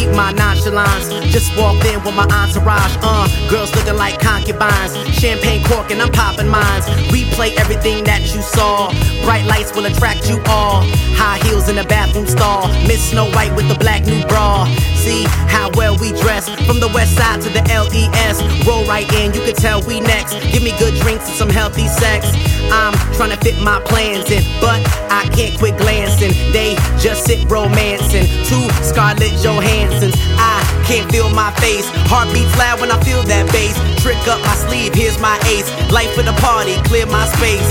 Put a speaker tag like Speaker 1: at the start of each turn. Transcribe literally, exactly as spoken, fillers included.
Speaker 1: peep my nonchalance. Just walked in with my entourage. Uh, girls looking like concubines. Champagne cork and I'm popping mines. Replay everything that you saw. Bright lights will attract you all. High heels in the bathroom stall. Miss Snow White with the black new bra. See how well we dress. From the west side to the L E S. Roll right in, you can tell we next. Give me good drinks and some healthy sex. I'm trying to fit my plans in, but I can't quit glancing. They just sit romancing. Two Scarlett Johanssons. I can't feel my face. Heart beats loud when I feel that bass. Trick up my sleeve, here's my ace. Life of the party, clear my space.